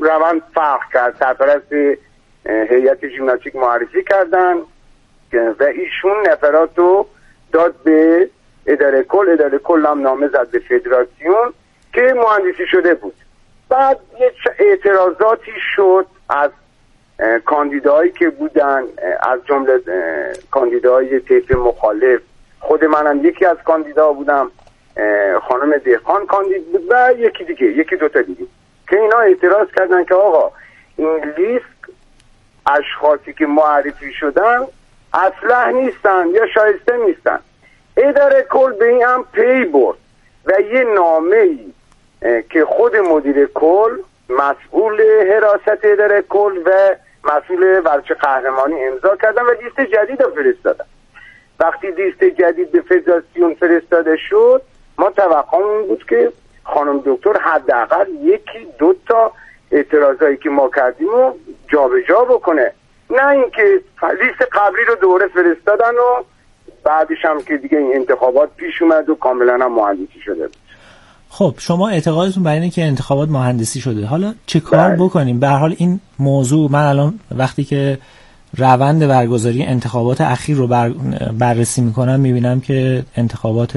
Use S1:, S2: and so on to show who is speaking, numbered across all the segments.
S1: روند فرق کرد. سرپرست هیئت ژیمناستیک معرفی کردن و ایشون نفرات رو داد به اداره کل هم نامه زد به فدراسیون که مهندسی شده بود. بعد یه اعتراضاتی شد از کاندیداهایی که بودن، از جمله کاندیداهای طیف مخالف. خود منم یکی از کاندیدا بودم، خانم دهقان کاندید بود و یکی دوتا دیگه که اینا اعتراض کردن که آقا این لیست اشخاصی که معرفی شدن اصلح نیستن یا شایسته نیستن. اداره کل به این هم پی برد و یه نامه‌ای که خود مدیر کل، مسئول حراست اداره کل و مسئول ورزش قهرمانی امضا کردن و لیست جدید رو فرستادن. وقتی لیست جدید به فدراسیون فرستاده شد، ما توقعمون بود که خانم دکتر حداقل یکی دو تا اعتراضایی که ما کردیم رو جابجا بکنه، نه اینکه لیست قبلی رو دوره فرستادن و بعدش هم که دیگه این انتخابات پیش اومد و کاملا هم مهندسی شده بود.
S2: خب شما اعتقادتون بر اینه که انتخابات مهندسی شده، حالا چه کار بکنیم؟ به هر حال این موضوع، من الان وقتی که روند برگزاری انتخابات اخیر رو بررسی میکنم میبینم که انتخابات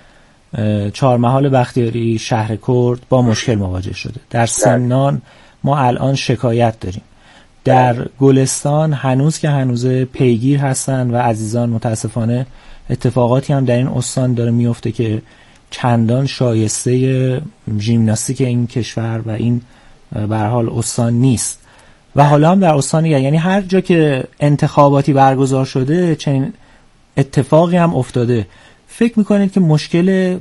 S2: چهارمحال بختیاری شهر کرد با مشکل مواجه شده. در سمنان ما الان شکایت داریم، در گلستان هنوز پیگیر هستن و عزیزان متاسفانه اتفاقاتی هم در این استان داره میفته که چندان شایسته ژیمناستیک این کشور و این به هر حال استان نیست. و حالا هم در استان یعنی هر جا که انتخاباتی برگزار شده چنین اتفاقی هم افتاده. فکر میکنید که مشکل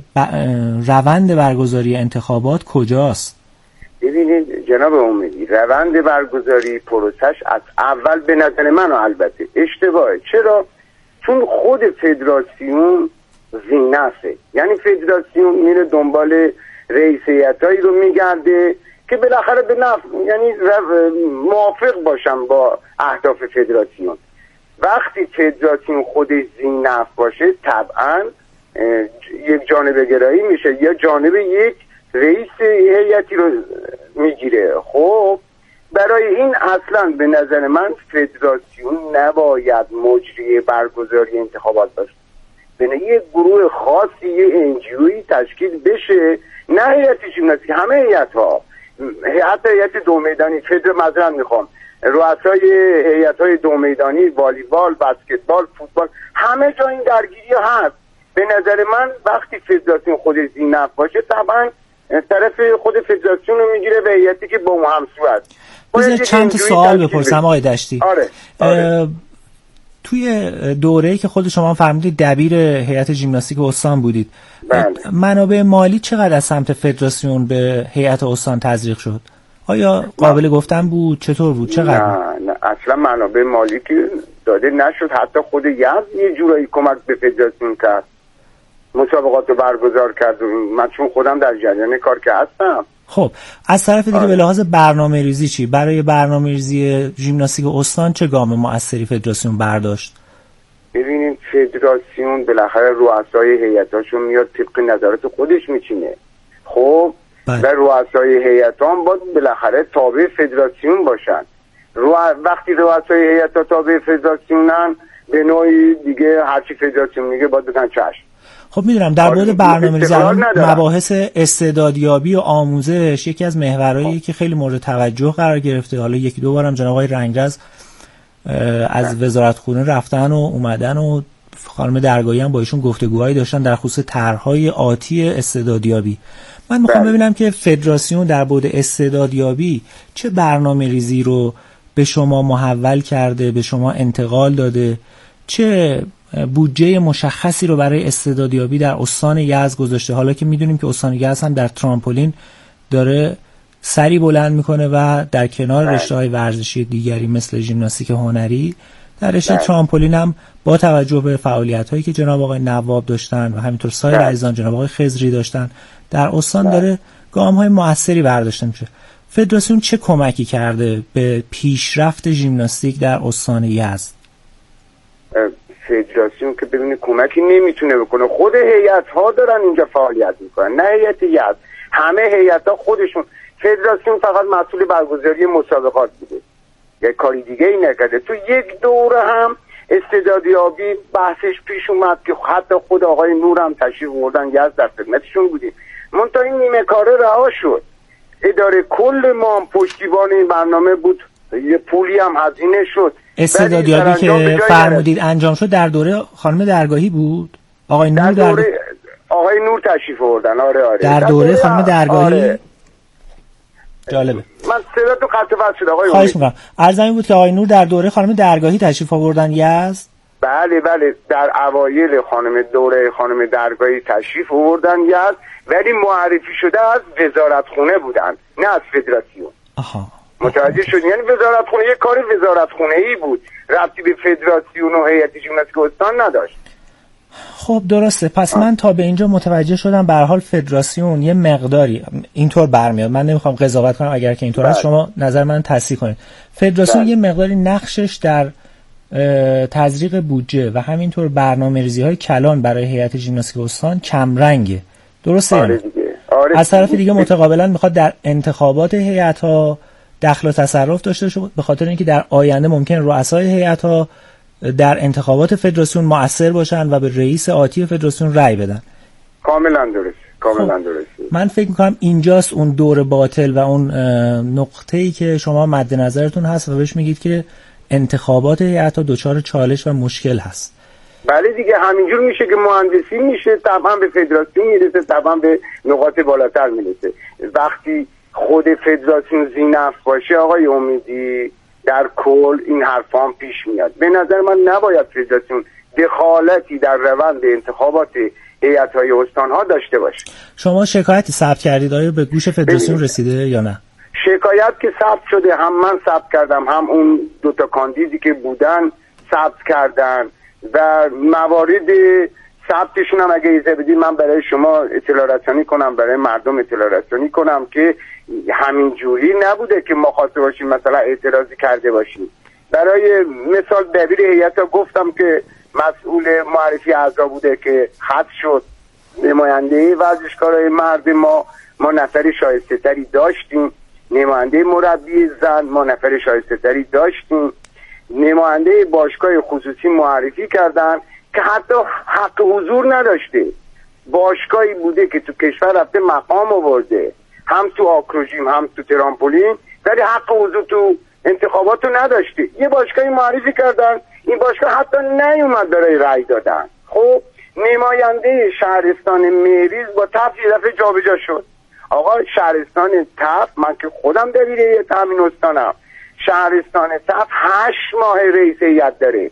S2: روند برگزاری انتخابات کجاست؟
S1: ببینید جناب امیدی، روند برگزاری پروسش از اول به نظر من البته اشتباهه. چرا؟ چون خود فدراسیون زینفه، یعنی فدراسیون میره دنبال رئیس هیئتایی رو میگرده که بالاخره به نفع، یعنی موافق باشن با اهداف فدراسیون. وقتی فدراسیون خودش زینف باشه طبعا یک جانبه گرایی میشه یا جانب یک رئیس هیئتی رو میگیره. خب برای این اصلا به نظر من فدراسیون نباید مجری برگزاری انتخابات باشه، بینه یک گروه خاصی، یه انجیوی تشکیل بشه، نه هیئت ژیمناستیک، همه هیئت‌ها، حتی هیئت دو میدانی، معذرت میخوام، رؤسای هیئت‌های دو میدانی، والیبال، بسکتبال، فوتبال، همه جا این درگیری هست. به نظر من وقتی فدراسیون خودش زینف باشه طبعا طرف خود فدراسیون رو میگیره به هیئتی که با هم همسو است.
S2: بذار چند تا سوال بپرسم آقای دشتی.
S1: آره.
S2: توی دوره‌ای که خود شما فرمودید دبیر هیئت ژیمناستیک استان بودید، منابع مالی چقدر از سمت فدراسیون به هیئت استان تزریق شد؟ آیا قابل گفتن بود؟ چطور بود؟ چقدر؟
S1: نه اصلا منابع مالی که داده نشد. حتی خود یزد یه جورایی کمک به فدراسیون کرد، مسابقات رو برگزار کرد. من چون خودم در جریان کار که هستم.
S2: خب از طرف دیگه به لحاظ برنامه‌ریزی چی؟ برای برنامه‌ریزی ژیمناستیک استان چه گام موثری فدراسیون برداشت؟
S1: ببینید فدراسیون بالاخره رؤسای هیئتاشون میاد طبق نظرات خودش میچینه. خب و رؤسای هیئت‌ها باید بالاخره تابع فدراسیون باشن. وقتی رؤسای هیئت‌ها تابع فدراسیونن به نوعی دیگه هرچی فدراسیون میگه باید بگن چشم.
S2: خب میدونم در مورد برنامه‌ریزی مباحث استعدادیابی و آموزش یکی از محورهایی که خیلی مورد توجه قرار گرفته. حالا یکی دو بارم جناب آقای رنگرز از وزارتخونه رفتن و اومدن و خانم درگاهی هم با ایشون گفتگوهایی داشتن در خصوص طرح‌های آتی استعدادیابی. من میخوام ببینم که فدراسیون در بعد استعدادیابی چه برنامه‌ریزی رو به شما محول کرده، به شما انتقال داده، چه بودجه مشخصی رو برای استعدادیابی در استان یزد گذاشته، حالا که میدونیم که استان یزد هم در ترامپولین داره سری بلند میکنه و در کنار رشته‌های ورزشی دیگری مثل ژیمناستیک هنری در رشته ترامپولین هم با توجه به فعالیت‌هایی که جناب آقای نواب داشتن و همینطور سایر عزیزان جناب آقای خضری داشتن در استان داره گام‌های موثری برداشته میشه. فدراسیون چه کمکی کرده به پیشرفت ژیمناستیک در استان یزد؟
S1: فدراسیون که ببینید کمکی نمیتونه بکنه، خود هیئت‌ها دارن اینجا فعالیت میکنن، نه هیئت یزد، همه هیئت‌ها خودشون. فدراسیون فقط مسئول برگزاری مسابقات بوده، یک کاری دیگه ای نکرده. تو یک دوره هم استعدادیابی بحثش پیش اومد که حتی خود آقای نور هم تشریف آوردن، یزد در خدمتشون بودیم. منتها این نیمه کاره رها شد. اداره کل ما هم پشتیبان این برنامه بود، یه پولی هم هزینه شد.
S2: استعدادیابی که فرمودید انجام شد در دوره خانم درگاهی بود؟ آقای نور
S1: در دوره آقای نور تشریف آوردن. آره
S2: در دوره خانم درگاهی. آره. جالبه.
S1: من صداتون قطع وصل شد آقای.
S2: خواهش می‌کنم. عرضم این بود که آقای نور در دوره خانم درگاهی تشریف آوردن یزد؟
S1: بله در اوایل دوره خانم درگاهی تشریف آوردن یزد، ولی معرفی شده از وزارتخونه بودن، نه از فدراسیون.
S2: آها.
S1: متوجه شدین؟ یعنی وزارتخونه یک کار وزارتخونه‌ای بود، ربطی به فدراسیون و هیئت ژیمناستیک استان نداشت.
S2: خب درسته. پس من تا به اینجا متوجه شدم به هر حال فدراسیون یه مقداری اینطور برمیاد. من نمیخوام قضاوت کنم، اگر که اینطور است شما نظر من تصحیح کنید. فدراسیون یه مقداری نقشش در تزریق بودجه و همینطور برنامه‌ریزی‌های کلان برای هیئت ژیمناستیک استان کم رنگه. درسته؟
S1: آره
S2: از طرف دیگه متقابلا میخواد در انتخابات هیئت‌ها دخل و تصرف داشته باشه، به خاطر اینکه در آینده ممکن رؤسای هیئت‌ها در انتخابات فدراسیون مؤثر باشن و به رئیس آتی فدراسیون رأی بدن.
S1: کاملا درست.
S2: من فکر میکنم اینجاست اون دور باطل و اون نقطه‌ای که شما مد نظرتون هست و بهش میگید که انتخابات هیئت‌ها دچار چالش و مشکل هست.
S1: بله دیگه، همینجور میشه که مهندسی میشه، طبعا به فدراسیون میرسه، طبعا به نقاط بالاتر میرسه. وقتی خود فدراسیون ذی‌نفس باشه آقای امیدی، در کل این حرفا هم پیش میاد. به نظر من نباید فدراسیون دخالتی در روند انتخابات هیئت‌های استان‌ها داشته باشه.
S2: شما شکایتی ثبت کردید؟ آیا به گوش فدراسیون رسیده یا نه؟
S1: شکایت که ثبت شده، هم من ثبت کردم، هم اون دوتا کاندیدی که بودن ثبت کردن و موارد ثبتشون هم اگه اجازه بدید من برای شما اطلاع رسانی کنم، برای مردم اطلاع رسانی کنم که همین جوری نبوده که ما خواسته باشیم مثلا اعتراضی کرده باشیم. برای مثال دبیر هیئت گفتم که مسئول معرفی اعضا بوده که خط شد، نماینده ورزشکارای مرد ما نفر شایسته تری داشتیم، نماینده مربی زن ما نفر شایسته تری داشتیم، نماینده باشگاه خصوصی معرفی کردن که حتی حق حضور نداشته. باشگاهی بوده که تو کشور رفته مقام آورده، هم تو آکروژیم هم تو ترامپولین، ولی حق حضور تو انتخاباتو نداشته. یه باشگاهی معرفی کردن، این باشگاه حتی نیومد برای رأی دادن. خب نماینده شهرستان مهریز با تف یه دفعه جابجا شد. آقا شهرستان تف، من که خودم دبیر هیئت امین استانم، شهرستان تف 8 ماه رئیس هیئت داره.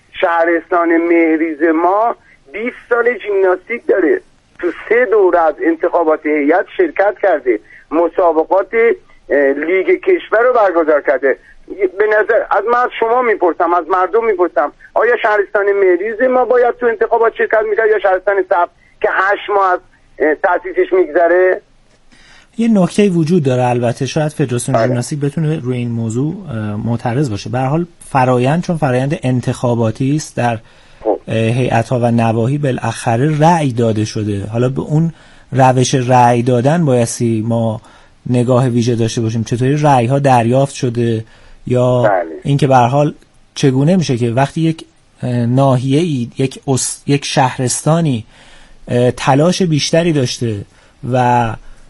S1: شهرستان مهریز ما 20 سال ژیمناستیک داره، تو 3 دوره از انتخابات هیئت شرکت کرده، مسابقات لیگ کشور رو برگزار کرده. به نظر از شما میپرسم، از مردم میپرسم، آیا شهرستان مهریز ما باید تو انتخابات شرکت میکرد یا شهرستان تف که 8 ماه از تأسیسش میگذره؟
S2: یه نکته وجود داره، البته شاید فدراسیون ژیمناستیک بتونه روی این موضوع معترض باشه. به هر حال چون فرایند انتخاباتی است در هیئت‌ها و نواحی بالاخره رأی داده شده. حالا به اون روش رأی دادن بایستی ما نگاه ویژه داشته باشیم، چطوری رأی‌ها دریافت شده یا اینکه به هر حال چگونه میشه که وقتی یک ناحیه‌ای یک شهرستانی تلاش بیشتری داشته و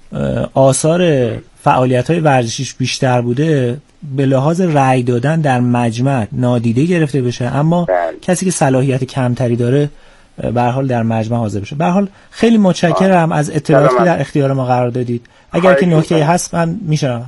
S2: آثار فعالیت‌های ورزشیش بیشتر بوده، به لحاظ رأی دادن در مجمع نادیده گرفته بشه، اما کسی که صلاحیت کمتری داره به هر حال در مجمع حاضر بشه. به هر حال خیلی متشکرم از اطلاعاتی که در اختیار ما قرار دادید. اگر که نکته‌ای هست من میشنوم.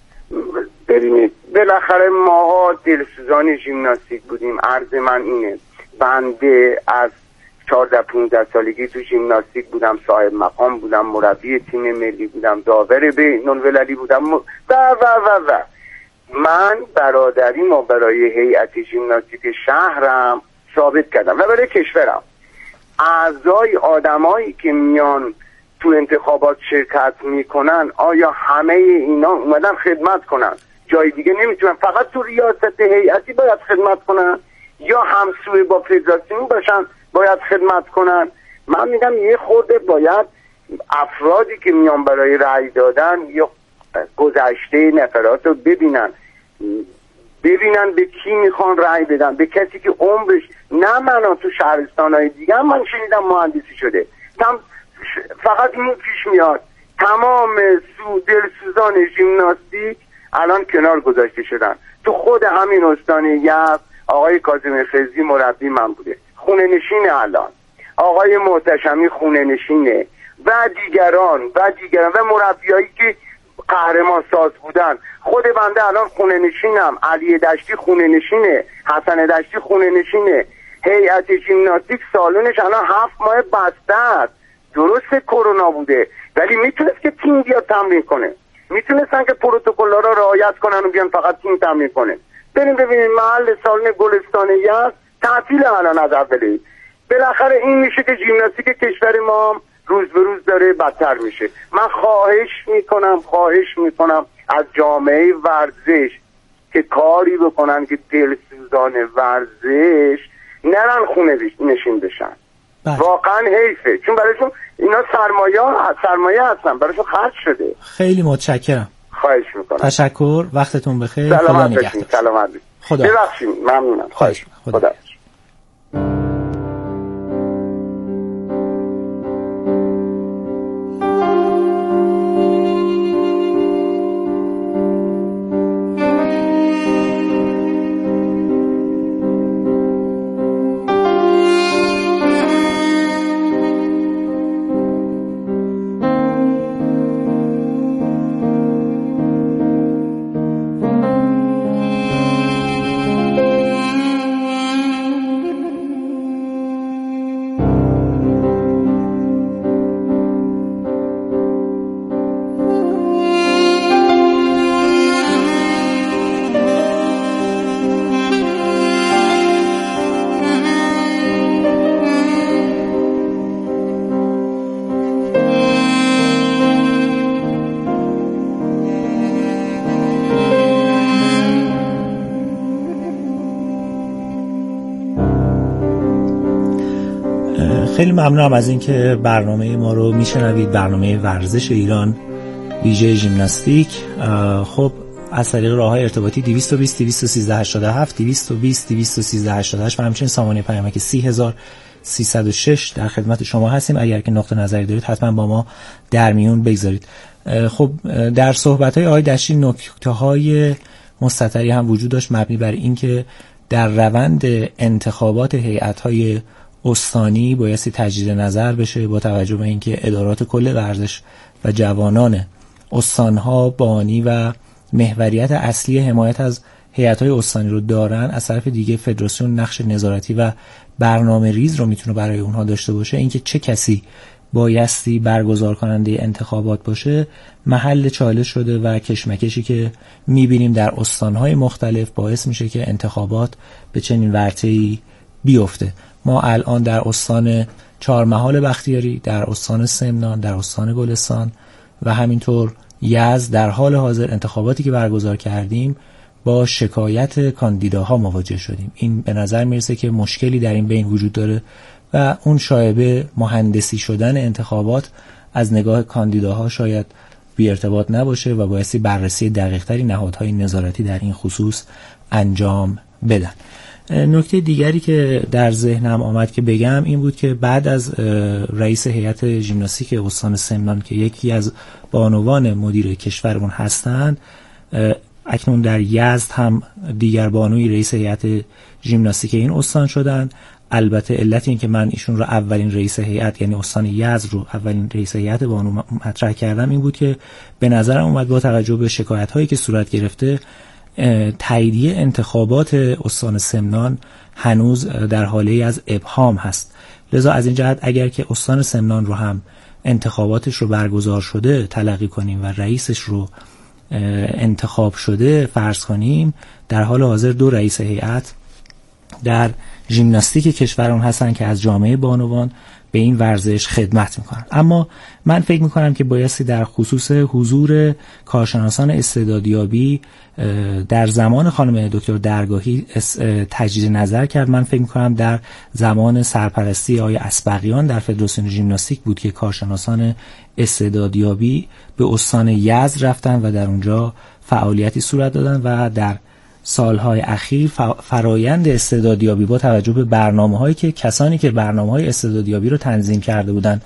S1: ببینید بالاخره ماها دلسوزان ژیمناستیک بودیم. عرض من اینه، بنده از 14-15 سالگی تو ژیمناستیک بودم، صاحب مقام بودم، مربی تیم ملی بودم، داور بین‌المللی بودم و من برادری ما برای هیئت ژیمناستیک شهرم ثابت کردم و برای کشورم. اعضای آدمایی که میان تو انتخابات شرکت میکنن، آیا همه اینا اومدن خدمت کنن؟ جای دیگه نمیتونن، فقط تو ریاست هیئتی باید خدمت کنن یا همسوی با فدراسیون باشن باید خدمت کنن؟ من میگم یه خورده باید افرادی که میان برای رأی دادن یا گذشته نفرات رو ببینن به کی میخوان رأی بدن، به کسی که عمرش نه من تو شهرستان‌های دیگه هم من شنیدم مهندسی شده. فقط این پیش میاد تمام دلسوزان ژیمناستیک الان کنار گذاشته شدن. تو خود همین استان یزد آقای کاظم خضری مربی من بوده، خونه نشینه الان. آقای محتشمی خونه نشینه و دیگران و مربیایی که قهرمان ساز بودن. خود بنده الان خونه نشینم، علی دشتی خونه نشینه، حسن دشتی خونه نشینه. هیئت ژیمناستیک سالونش الان 7 ماه بسته است. درسته کرونا بوده ولی میتونست که تیم بیاد تمرین کنه، میتونستن که پروتکل‌ها را رعایت کنن و بیان فقط تیم تمرین کنه. بریم ببینیم محل سالن گلستان یزد تعطیل الان از اوله. بالاخره این میشه که ژیمناستیک کشور ما روز به روز داره بدتر میشه. من خواهش میکنم از جامعه ورزش که کاری بکنن که دلسوزان ورزش نرن خونه نشین بشن. واقعا حیفه، چون برایشون اینا سرمایه هستن، برایشون خرج شده.
S2: خیلی متشکرم.
S1: خواهش میکنم.
S2: تشکر، وقتتون بخیر.
S1: سلامت باشین. سلامت باشین.
S2: خدا.
S1: ببخشید، ممنونم. خواهش. خدا.
S2: خیلی ممنونم از اینکه برنامه ما رو میشنوید، برنامه ورزش ایران ویژه ژیمناستیک. خب از طریق راه‌های ارتباطی 220 213 87 220 213 88 و همچنین سامانه پیامک 30306 در خدمت شما هستیم. اگر که نقطه نظری دارید حتما با ما در میون بگذارید. خب در صحبت‌های آقای دشتی نکته‌های مستتری هم وجود داشت مبنی بر اینکه در روند انتخابات هیئت‌های استانی بایستی تجدید نظر بشه با توجه به اینکه ادارات کل ورزش و جوانان استانها بانی و محوریت اصلی حمایت از هیئت‌های استانی رو دارن، از طرف دیگه فدراسیون نقش نظارتی و برنامه ریز رو میتونه برای اونها داشته باشه. اینکه چه کسی بایستی برگزار کننده انتخابات باشه محل چالش شده و کشمکشی که میبینیم در استانهای مختلف باعث میشه که انتخابات به چنین ورطه‌ای بیفته. ما الان در استان چهارمحال بختیاری، در استان سمنان، در استان گلستان و همینطور یزد در حال حاضر انتخاباتی که برگزار کردیم با شکایت کاندیداها مواجه شدیم. این به نظر میرسه که مشکلی در این بین وجود داره و اون شایبه مهندسی شدن انتخابات از نگاه کاندیداها شاید بی ارتباط نباشه و بایستی بررسی دقیق‌تری نهادهای نظارتی در این خصوص انجام بدن. نکته دیگری که در ذهنم آمد که بگم این بود که بعد از رئیس هیئت ژیمناستیک استان سمنان که یکی از بانوان مدیر کشورمون هستند، اکنون در یزد هم دیگر بانوی رئیس هیئت ژیمناستیک این استان شدن. البته علت این که من ایشون رو اولین رئیس هیئت یعنی استان یزد رو اولین رئیس هیئت بانو مطرح کردم این بود که به نظرم اومد با توجه به شکایت‌هایی که صورت گرفته تاییدیه انتخابات استان سمنان هنوز در حاله از ابهام هست. لذا از این جهت اگر که استان سمنان رو هم انتخاباتش رو برگزار شده تلقی کنیم و رئیسش رو انتخاب شده فرض کنیم، در حال حاضر 2 رئیس هیئت در ژیمناستیک کشورمون هستن که از جامعه بانوان به این ورزش خدمت میکنن. اما من فکر میکنم که بایستی در خصوص حضور کارشناسان استعدادیابی در زمان خانم دکتر درگاهی تجدید نظر کرد. من فکر میکنم در زمان سرپرستی آقای اسبقیان در فدراسیون ژیمناستیک بود که کارشناسان استعدادیابی به استان یزد رفتن و در اونجا فعالیتی صورت دادن و در سالهای اخیر فرایند استعدادیابی با توجه به برنامه‌هایی که کسانی که برنامه‌های استعدادیابی رو تنظیم کرده بودند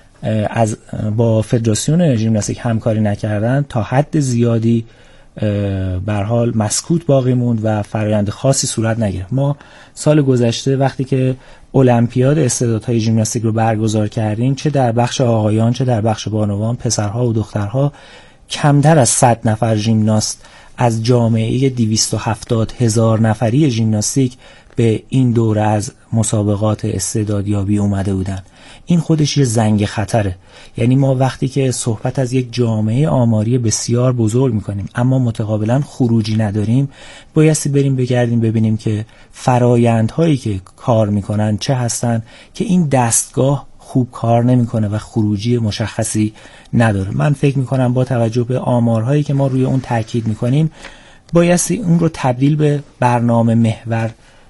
S2: با فدراسیون ژیمناستیک همکاری نکردن تا حد زیادی به هر حال مسکوت باقی موند و فرایند خاصی صورت نگرفت. ما سال گذشته وقتی که المپیاد استعدادهای ژیمناستیک رو برگزار کردیم، چه در بخش آقایان چه در بخش بانوان، پسرها و دخترها، کمتر از 100 نفر ژیمناست از جامعه 270,000 نفری ژیمناستیک به این دوره از مسابقات استعدادیابی اومده بودن. این خودش یه زنگ خطره. یعنی ما وقتی که صحبت از یک جامعه آماری بسیار بزرگ میکنیم اما متقابلا خروجی نداریم، بایستی بریم بگردیم ببینیم که فرایندهایی که کار میکنن چه هستن که این دستگاه خوب کار نمیکنه و خروجی مشخصی نداره. من فکر میکنم با توجه به آمارهایی که ما روی اون تاکید میکنیم بایستی اون رو تبدیل به برنامه محور،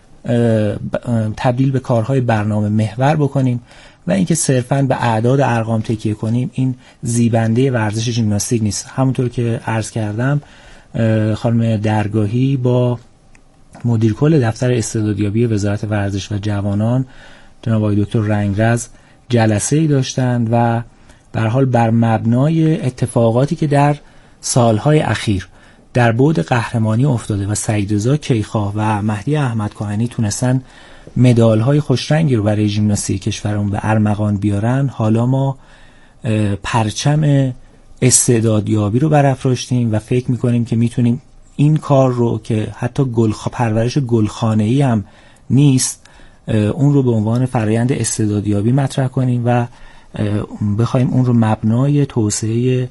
S2: تبدیل به کارهای برنامه محور بکنیم و اینکه صرفاً به اعداد ارقام تکیه کنیم این زیبنده ورزش ژیمناستیک نیست. همونطور که عرض کردم خانم درگاهی با مدیر کل دفتر استعدادیابی وزارت ورزش و جوانان جناب آقای دکتر رنگرز جلسه‌ای داشتند و به هر حال بر مبنای اتفاقاتی که در سالهای اخیر در بعد قهرمانی افتاده و سعید رضا کیخواه و مهدی احمد کاهنی تونستن مدال‌های خوشرنگی رو برای ژیمناستیک کشورمون به ارمغان بیارن، حالا ما پرچم استعدادیابی رو برافراشتیم و فکر می‌کنیم که میتونیم این کار رو که حتی پرورش گلخانه‌ای هم نیست، اون رو به عنوان فرآیند استعدادیابی مطرح کنیم و بخوایم اون رو مبنای توسعه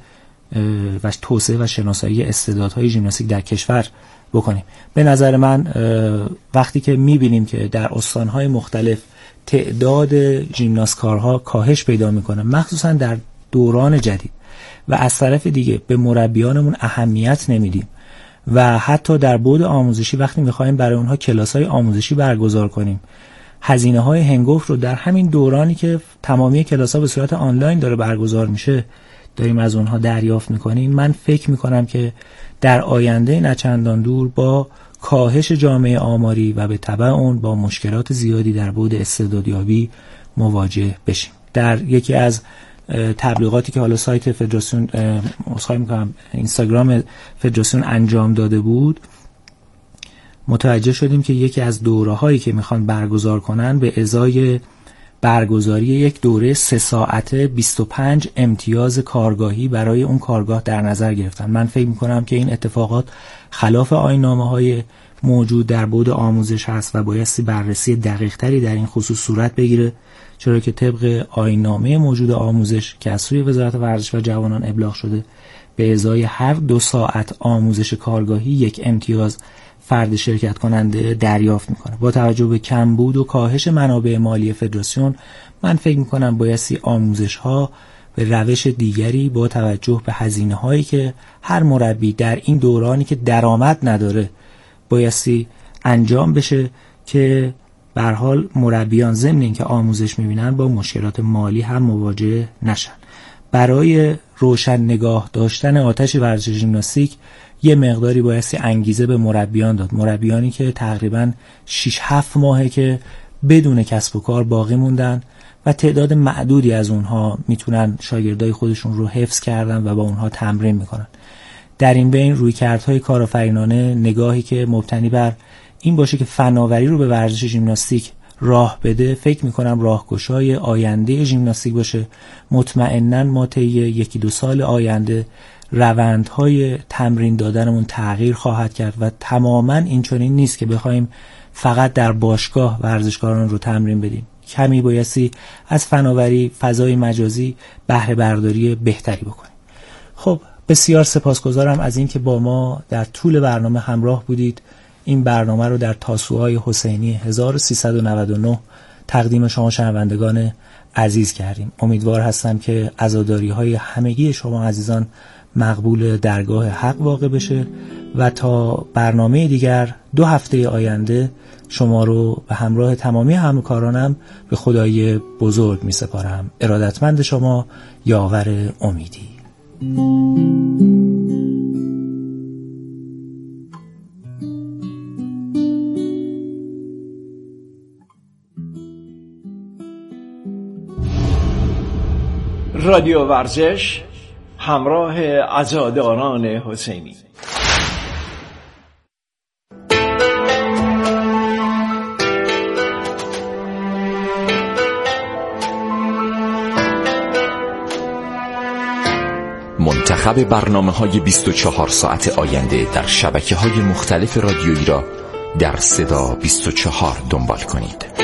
S2: و شناسایی استعدادهای ژیمناستیک در کشور بکنیم. به نظر من وقتی که میبینیم که در استانهای مختلف تعداد ژیمناستکارها کاهش پیدا میکنه، مخصوصا در دوران جدید، و از طرف دیگه به مربیانمون اهمیت نمیدیم و حتی در بعد آموزشی وقتی میخوایم برای اونها کلاس‌های آموزشی برگزار کنیم، هزینه‌های هنگفت رو در همین دورانی که تمامی کلاس‌ها به صورت آنلاین داره برگزار میشه داریم از اونها دریافت میکنیم. من فکر میکنم که در آینده نچندان دور با کاهش جامعه آماری و به تبع اون با مشکلات زیادی در بعد استعدادیابی مواجه بشیم. در یکی از تبلیغاتی که حالا سایت فدراسیون اینستاگرام فدراسیون انجام داده بود، متوجه شدیم که یکی از دوره‌هایی که میخوان برگزار کنن به ازای برگزاری یک دوره 3 ساعته 25 امتیاز کارگاهی برای اون کارگاه در نظر گرفتن. من فکر میکنم که این اتفاقات خلاف آیین‌نامه‌های موجود در بعد آموزش هست و بایستی بررسی دقیق‌تری در این خصوص صورت بگیره، چرا که طبق آیین‌نامه موجود آموزش که از سوی وزارت ورزش و جوانان ابلاغ شده به ازای هر 2 ساعت آموزش کارگاهی 1 امتیاز فرد شرکت کننده دریافت میکنه. با توجه به کمبود و کاهش منابع مالی فدراسیون، من فکر میکنم بایستی آموزش ها به روش دیگری با توجه به هزینه هایی که هر مربی در این دورانی که درآمد نداره بایستی انجام بشه که به هر حال مربیان ضمن اینکه آموزش میبینن با مشکلات مالی هم مواجه نشن. برای روشن نگاه داشتن آتش ورزش ژیمناستیک یه مقداری بایستی انگیزه به مربیان داد. مربیانی که تقریباً 6-7 ماهه که بدون کسب و کار باقی موندن و تعداد معدودی از اونها میتونن شاگردای خودشون رو حفظ کردن و با اونها تمرین میکنن. در این بین رویکردهای کارآفرینانه، نگاهی که مبتنی بر این باشه که فناوری رو به ورزش ژیمناستیک راه بده، فکر میکنم راهگشای آینده ژیمناستیک باشه. مطمئناً ما طی 1-2 سال آینده روندهای تمرین دادنمون تغییر خواهد کرد و تماماً این چنین نیست که بخوایم فقط در باشگاه ورزشکاران رو تمرین بدیم. کمی بایستی از فناوری، فضای مجازی بهره برداری بهتری بکنیم. خب بسیار سپاسگزارم از این که با ما در طول برنامه همراه بودید. این برنامه رو در تاسوعای حسینی 1399 تقدیم شما شنوندگان عزیز کردیم. امیدوار هستم که عزاداری‌های همگی شما عزیزان مقبول درگاه حق واقع بشه و تا برنامه دیگر 2 هفته آینده شما رو به همراه تمامی همکارانم به خدای بزرگ می سپارم. ارادتمند شما، یاور امیدی.
S3: رادیو ورزش همراه عزاداران حسینی.
S4: منتخب برنامه‌های 24 ساعت آینده در شبکه‌های مختلف رادیویی را در صدا 24 دنبال کنید.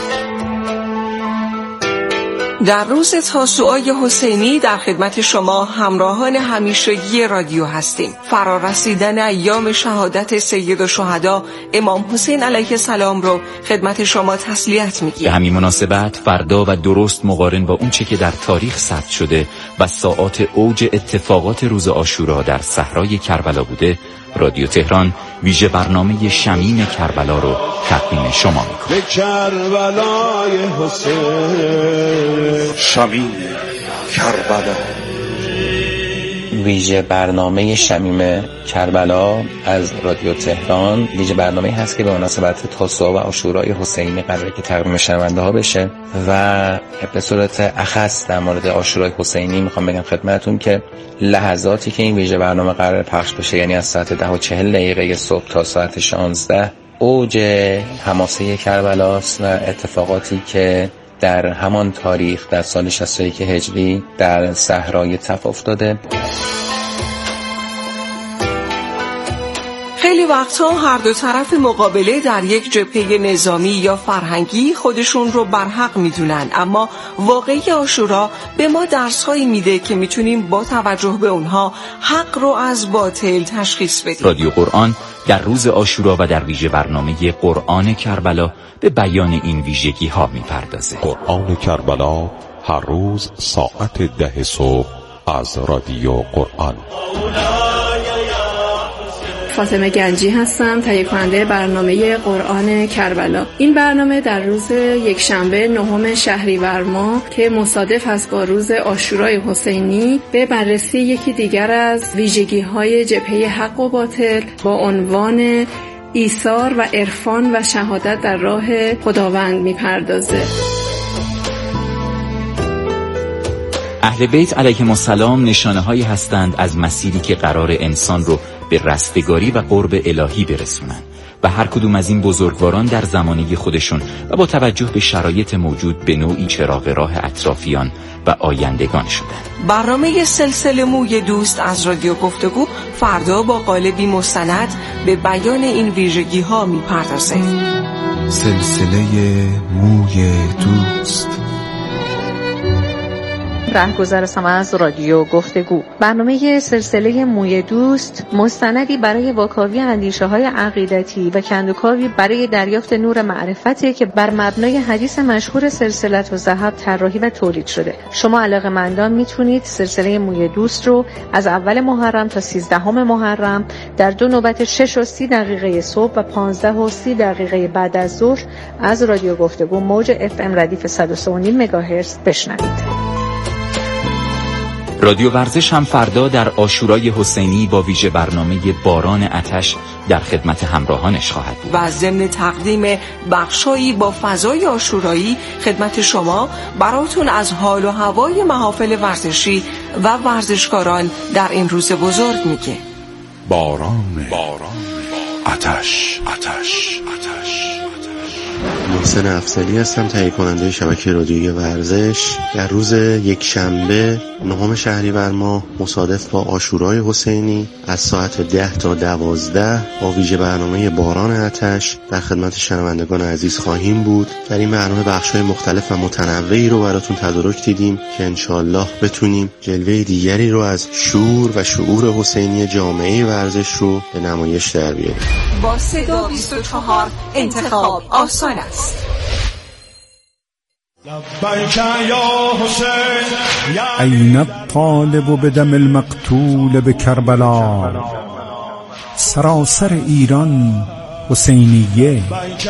S5: در روز تاسوعای حسینی در خدمت شما همراهان همیشگی رادیو هستیم. فرارسیدن ایام شهادت سید الشهدا امام حسین علیه السلام رو خدمت شما تسلیت میگیم.
S4: به همین مناسبت فردا و درست مقارن با اونچه که در تاریخ ثبت شده و ساعات اوج اتفاقات روز عاشورا در صحرای کربلا بوده، رادیو تهران ویژه برنامه شمیم کربلا رو تقدیم شما میکنه.
S6: کربلای حسین، شمیم کربلا.
S7: ویژه برنامه شمیم کربلا از رادیو تهران ویژه برنامه هست که به مناسبت تاسوعا و عاشورای حسینی قراره که تقدیم شنونده ها بشه و به صورت اخص در مورد عاشورای حسینی میخوام بگم خدمتتون که لحظاتی که این ویژه برنامه قراره پخش بشه، یعنی از ساعت 10:40 صبح تا ساعت 16 اوج حماسه کربلاست و اتفاقاتی که در همان تاریخ در سال 61 هجری در صحرای تف افتاده.
S5: خیلی وقتها هر دو طرف مقابله در یک جبهه نظامی یا فرهنگی خودشون رو برحق میدونن، اما واقعی عاشورا به ما درس‌هایی میده که میتونیم با توجه به اونها حق رو از باطل تشخیص بدیم.
S4: رادیو قرآن در روز عاشورا و در ویژه برنامه قرآن کربلا به بیان این ویژگی ها میپردازه.
S6: قرآن کربلا هر روز ساعت 10 صبح از رادیو قرآن.
S8: فاطمه گنجی هستم، تهیه کننده برنامه قرآن کربلا. این برنامه در روز یکشنبه 9 شهریور ماه که مصادف است با روز عاشورای حسینی به بررسی یکی دیگر از ویژگی‌های جبهه حق و باطل با عنوان ایثار و عرفان و شهادت در راه خداوند میپردازه.
S4: اهل بیت علیهم السلام نشانه هایی هستند از مسیری که قرار انسان رو به رستگاری و قرب الهی برسونن و هر کدوم از این بزرگواران در زمانه خودشون و با توجه به شرایط موجود به نوعی چراغ راه اطرافیان و آیندگان شدن.
S5: برنامه سلسله موی دوست از رادیو گفتگو فردا با قالبی مستند به بیان این ویژگی ها میپردازه.
S6: سلسله موی دوست.
S9: رهگذر از رادیو گفتگو. برنامه سلسله موی دوست مستندی برای واکاوی اندیشه‌های عقیدتی و کندوکاوی برای دریافت نور معرفتی که بر مبنای حدیث مشهور سلسلة الذهب طراحی و تولید شده. شما علاقه‌مندان میتونید سلسله موی دوست رو از اول محرم تا 13 محرم در 2 نوبت 6:30 صبح و 15:30 بعد از ظهر از رادیو گفتگو موج FM ردیف 103.5 مگاهرتز بشنوید.
S4: رادیو ورزش هم فردا در عاشورای حسینی با ویژه برنامه باران آتش در خدمت همراهانش خواهد بود
S5: و ضمن تقدیم بخشایی با فضای عاشورایی خدمت شما براتون از حال و هوای محافل ورزشی و ورزشکاران در این روز بزرگ میگه.
S6: باران آتش.
S10: محسن افضلی هستم، تهیه کننده شبکه رادیویی ورزش. در روز یکشنبه 9 شهریور ماه مصادف با عاشورای حسینی از ساعت 10 تا 12 با ویژه برنامه باران آتش در خدمت شنوندگان عزیز خواهیم بود. در این برنامه بخش‌های مختلف و متنوعی رو براتون تدارک دیدیم که انشالله بتونیم جلوه دیگری رو از شور و شعور حسینی جامعه ورزش رو به نمایش در بیاریم.
S5: با صدا 24 انتخاب آسان است.
S11: أين الطالب بدم المقتول بكربلا سراسر ایران حسینیه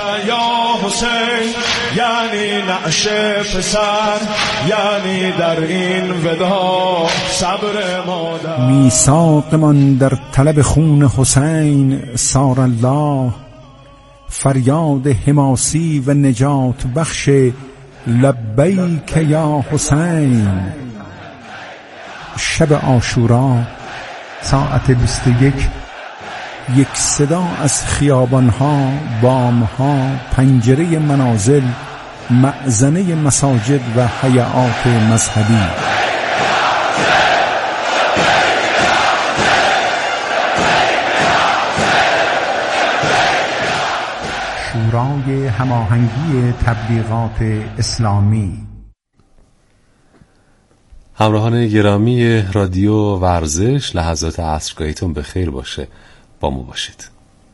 S12: یعنی نعش پسر یعنی در این ودا صبر مادر
S11: میثاقمان در طلب خون حسین سار الله فریاد حماسی و نجات بخش لبیک یا حسین شب عاشورا ساعت 21 یک صدا از خیابانها، بامها، پنجره منازل، مأذنه مساجد و هیئات مذهبی. شورای هماهنگی تبلیغات اسلامی.
S13: همراهان گرامی رادیو ورزش، لحظات عصرگاهیتون به خیر باشه. با ما باشید.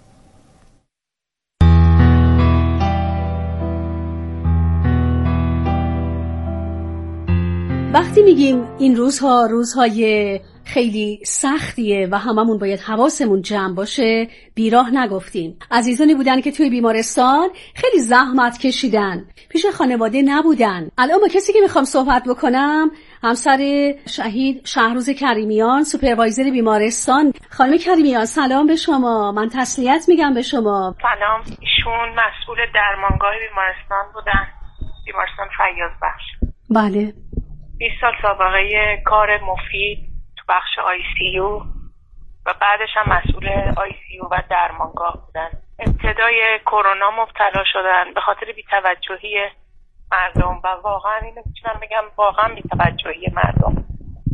S14: وقتی میگیم این روزها روزهای خیلی سختیه و هممون باید حواسمون جمع باشه، بیراه نگفتیم. عزیزانی بودن که توی بیمارستان خیلی زحمت کشیدن، پیش خانواده نبودن. الان با کسی که میخوام صحبت بکنم همسر شهید شهروز کریمیان، سوپروایزر بیمارستان. خانم کریمیان سلام به شما، من تسلیت میگم به شما.
S15: سلام. ایشون مسئول درمانگاه بیمارستان بودن، بیمارستان فیاض بخش.
S14: بله.
S15: 20 سال سابقه کار مفید تو بخش ICU و بعدش هم مسئول ICU و درمانگاه بودن. ابتدای کرونا مبتلا شدن به خاطر بی‌توجهی مردم و واقعا اینو میتونم بگم واقعا بی‌توجهی مردم.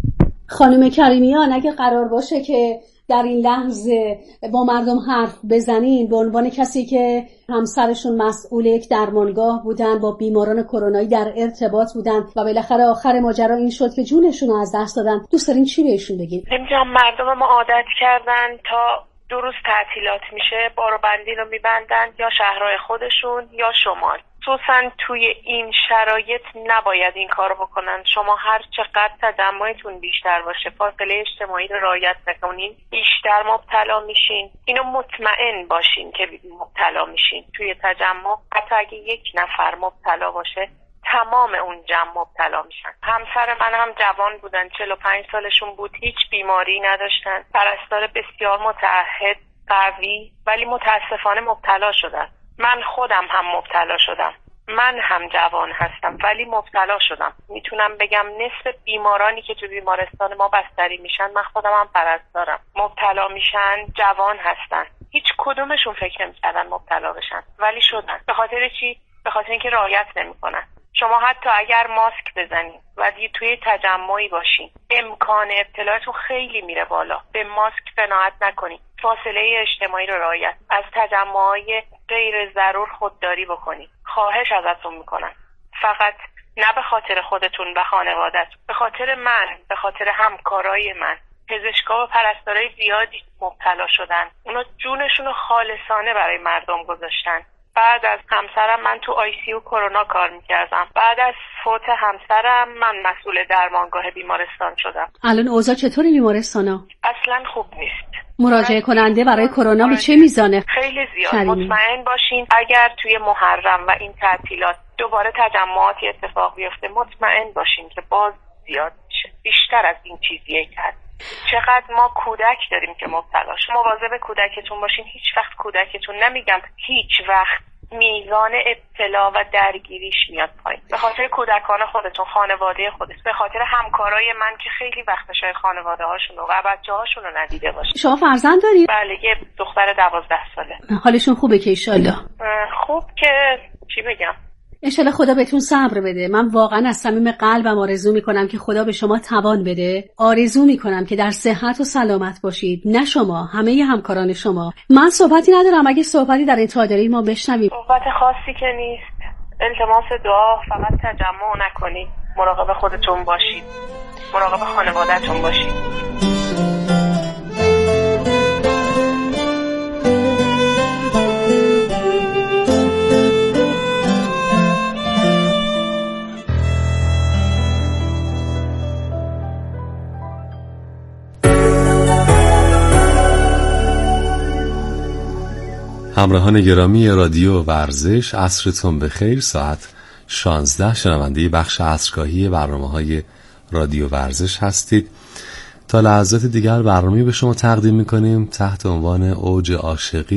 S14: خانم کریمیان اگه قرار باشه که در این لحظه با مردم حرف بزنین به عنوان کسی که همسرشون مسئول یک درمانگاه بودن، با بیماران کرونایی در ارتباط بودن و بالاخره آخر ماجرا این شد که جونشون رو از دست دادن، دوست دارین چی بهشون بگین؟
S15: نمیدونم، مردم ما عادت کردن تا 2 روز تعطیلات میشه بارو بندی رو میبندن، یا شهرهای خودشون یا شمال. خصوصا توی این شرایط نباید این کارو بکنن. شما هر چقدر تجمعتون بیشتر باشه، فاصله اجتماعی رو رعایت نکنین، بیشتر مبتلا میشین. اینو مطمئن باشین که مبتلا میشین. توی تجمع حتی اگه 1 نفر مبتلا باشه تمام اون جمع مبتلا میشن. همسر من هم جوان بودن، 45 سالشون بود، هیچ بیماری نداشتن، پرستار بسیار متعهد قوی، ولی متاسفانه مبتلا شدن. من خودم هم مبتلا شدم، من هم جوان هستم ولی مبتلا شدم. میتونم بگم نصف بیمارانی که تو بیمارستان ما بستری میشن، من خودم هم پرستارم، مبتلا میشن جوان هستن. هیچ کدومشون فکر نمی‌کردن مبتلا بشن ولی شدن. به خاطر چی؟ به خاطر اینکه رعایت نمی‌کنن. شما حتی اگر ماسک بزنید و توی تجمعی باشین، امکان ابتلاتون خیلی میره بالا. به ماسک قناعت نکنید، فاصله اجتماعی رو رعایت، از تجمعهای غیر ضرور خودداری بکنید. خواهش ازتون میکنم، فقط نه به خاطر خودتون و خانواده‌تون، به خاطر من، به خاطر همکارای من. پزشکا و پرستارای زیادی مبتلا شدن، اونا جونشون رو خالصانه برای مردم گذاشتن. بعد از همسرم من تو ICU کرونا کار میکردم. بعد از فوت همسرم من مسئول درمانگاه بیمارستان شدم.
S14: الان اوضاع چطوری بیمارستانا؟
S15: اصلا خوب نیست.
S14: مراجعه کننده برای کرونا به چه میزانه؟
S15: خیلی زیاد. مطمئن باشین اگر توی محرم و این تعطیلات دوباره تجمعاتی اتفاق بیفته، مطمئن باشین که باز زیاد میشه، بیشتر از این چیزیه که هست. چقدر ما کودک داریم که مبتلا شدن. مواظب کودکتون باشین. هیچ وقت کودکتون، نمیگم هیچ وقت، میزان ابتلا و درگیریش میاد پایین. به خاطر کودکان خودتون، خانواده خودتون، به خاطر همکارای من که خیلی وقت شاید خانواده هاشون و بچه هاشون رو ندیده باشن.
S14: شما فرزند دارید؟
S15: بله، یه دختر 12 ساله.
S14: حالشون خوبه که ایشالله؟
S15: خوب که چی بگم،
S14: انشالله خدا بهتون صبر بده. من واقعا از صمیم قلبم آرزو میکنم که خدا به شما توان بده. آرزو میکنم که در صحت و سلامت باشید، نه شما، همه همکاران شما. من صحبتی ندارم، اگه صحبتی در انتها دارید ما بشنویم.
S15: صحبت خاصی که نیست، التماس دعا، فقط تجمع نکنید، مراقب خودتون باشید، مراقب خانواده‌تون باشید.
S13: همراهان گرامی رادیو ورزش، عصرتون بخیر. ساعت 16 شنونده بخش عصرگاهی برنامه‌های رادیو ورزش هستید. تا لحظات دیگر برنامه‌ای به شما تقدیم می‌کنیم تحت عنوان اوج عاشقی